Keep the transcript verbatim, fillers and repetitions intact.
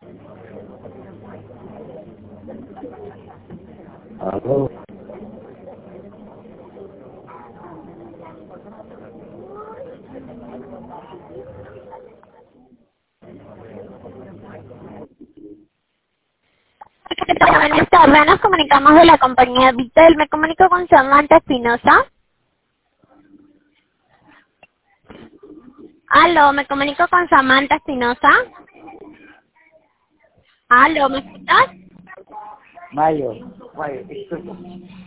Aló. ¿Qué tal? Buenas tardes, nos comunicamos de la compañía Vitel. Me comunico con Samantha Espinosa. Aló, me comunico con Samantha Espinosa. Aló, ¿me escuchas? Mayo. Mayo, disculpa.